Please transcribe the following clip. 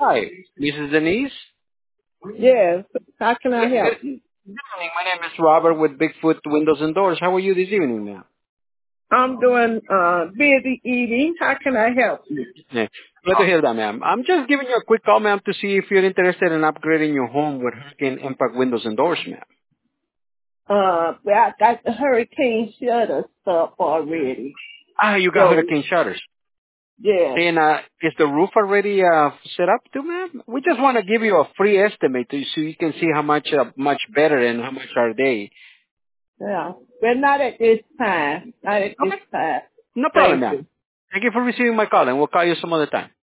Hi, Mrs. Denise. Yes. How can I Good, help good you? evening. My name is Robert with Bigfoot Windows and Doors. How are you this evening, ma'am? I'm doing busy eating. How can I help you? Yeah. Glad to hear that, ma'am. I'm just giving you a quick call, ma'am, to see if you're interested in upgrading your home with Hurricane Impact Windows and Doors, ma'am. Well, I got the hurricane shutters up already. Ah, you got So hurricane shutters. yes, And is the roof already set up too, ma'am? We just want to give you a free estimate so you can see how much better and how much are they. yeah. But not at this time. Not at this Okay. time. No problem, Thank ma'am. you. Thank you for receiving my call, and we'll call you some other time.